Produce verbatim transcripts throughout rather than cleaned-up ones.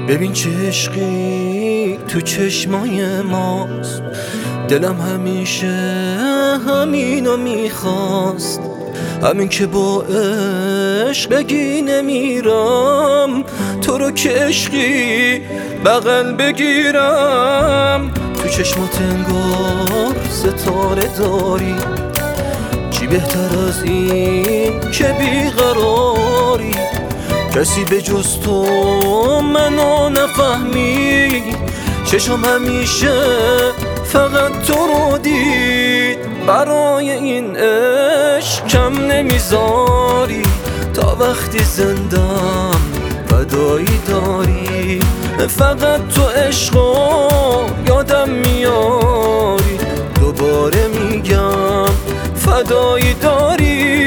ببین چه عشقی تو چشمای ماست، دلم همیشه همینو میخواست، همین که با عشق بگی نمیرم، تو رو که عشقی بغل بگیرم. تو چشمات انگار ستاره داری، چی بهتر از این که بیقراری، کسی به جز تو منو نفهمی، چشم همیشه فقط تو رو دید، برای این عشق کم نمیذاری، تا وقتی زندم فدایی داری، فقط تو عشقو یادم میاری، دوباره میگم فدایی داری.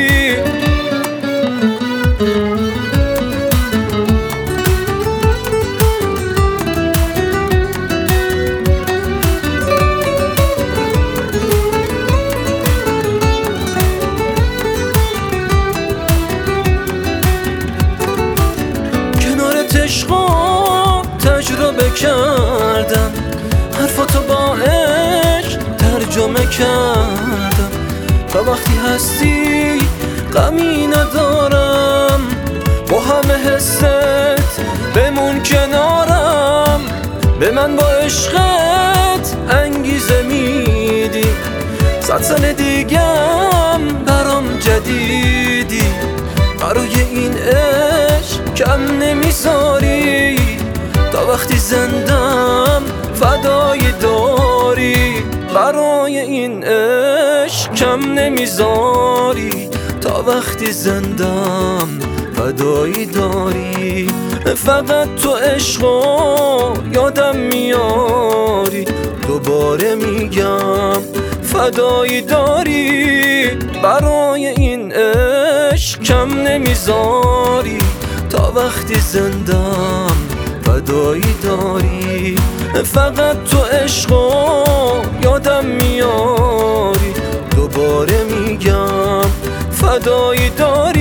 عشقو تجربه کردم، حرفاتو با عشق ترجمه کردم، تا وقتی هستی غمی ندارم، با همه حست بمون کنارم، به من با عشقت انگیزه میدی، صد سال دیگم برام جدیدی، برای این عشق کم نمیذاری، تا وقتی زندم فدایی داری، برای این عشق کم نمیذاری، تا وقتی زندم فدایی داری، فقط تو عشقو یادم میاری، دوباره میگم فدایی داری، برای این عشق کم نمیذاری، تا وقتی زندم فدایی داری، فقط تو عشقو یادم میاری، دوباره میگم فدایی داری.